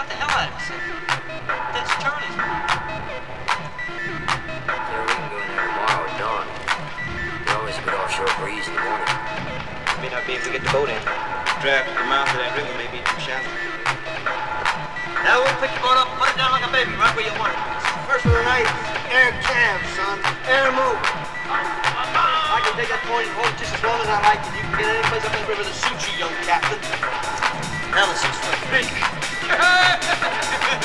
the hell out of it, son. That's Charlie's boat. Yeah, we can go in there tomorrow at dawn. There's always a good offshore breeze in the morning. May not be if we get the boat in. Draft at the mouth of that river may be too shallow. Now we'll pick your boat up and put it down like a baby right where you want it. First of the night, air calves, son. Air move. I can take that point and hold it just as long as I like, and you can get any place up in the river that suits you, young captain. Now let's see.